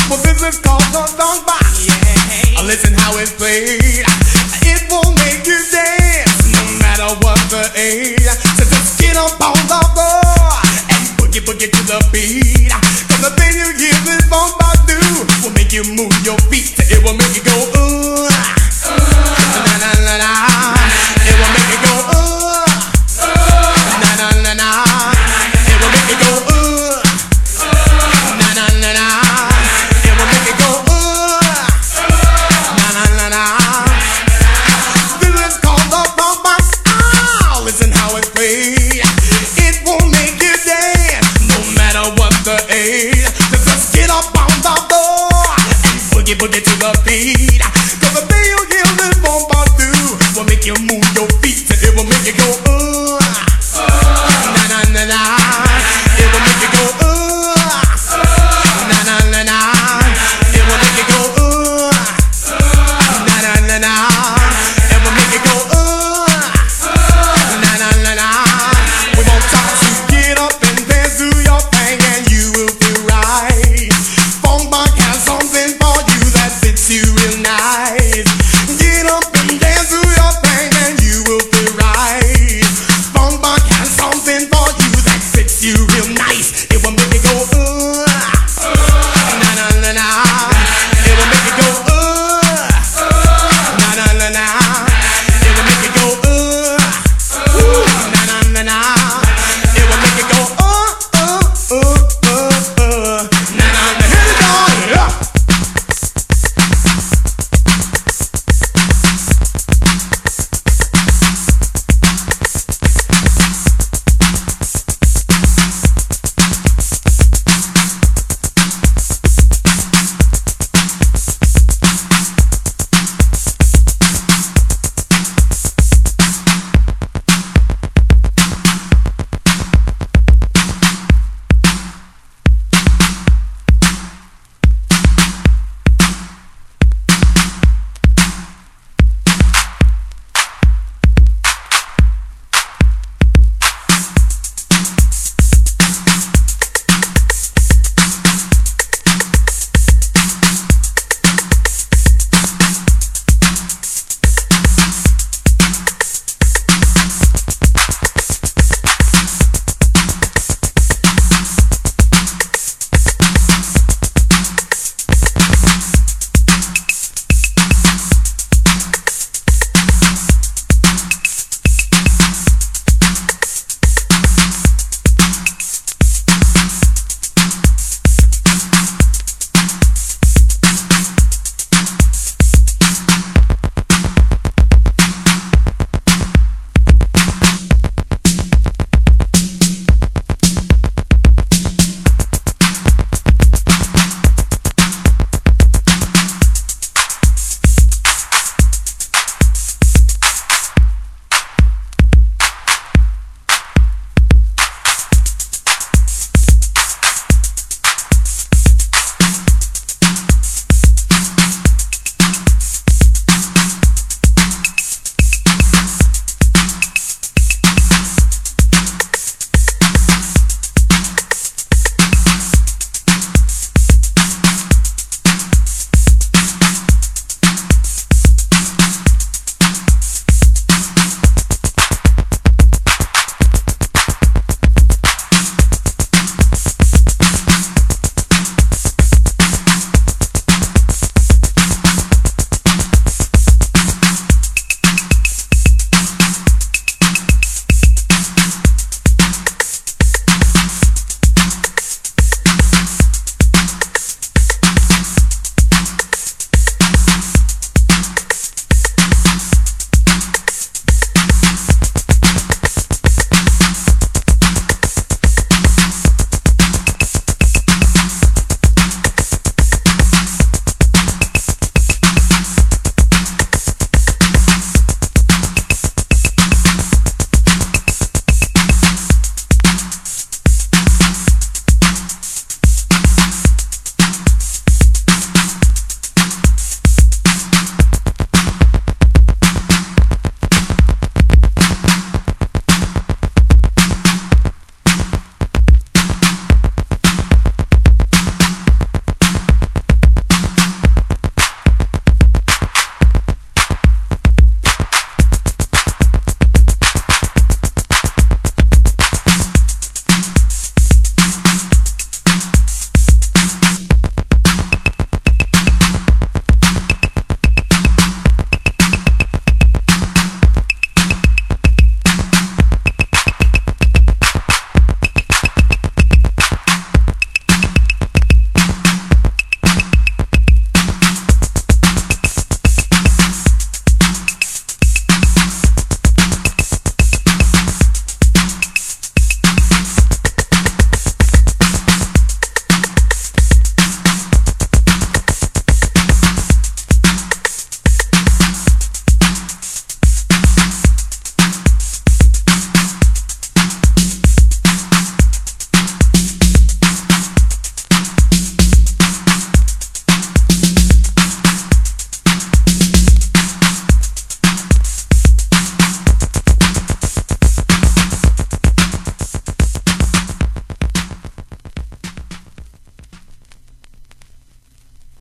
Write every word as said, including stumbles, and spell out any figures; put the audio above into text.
Well, this is called the song box. Yeah. Listen how it's played. It will make you dance no matter what the age. So just get up on the floor and boogie boogie to the beat. Cause the thing you hear this song box do will make you move your feet. It will make you go ooh. Na na na na. It will make you go ooh. Na na na na. It will make you go ooh. Na na na na. It will make you go ooh. Na na na na. This is called the funk box. Ah, listen how it's played. It will make you dance no matter what the age. So just get up on the floor and boogie boogie to the beat. Cause the thing you hear this funk box do will make you move your feet. It will make you go ooh. Na na na na. It will make you go ooh. Na na na na. It will make you go ooh. Na na na na. It will make you go ooh. Na na na na. We won't talk to get up and dance, do your thing and you will feel right. Funk Box has something for you that fits you real nice. Get up and dance, do your thing and you will feel right. Funk Box has something for you that fits you real nice. It will make you go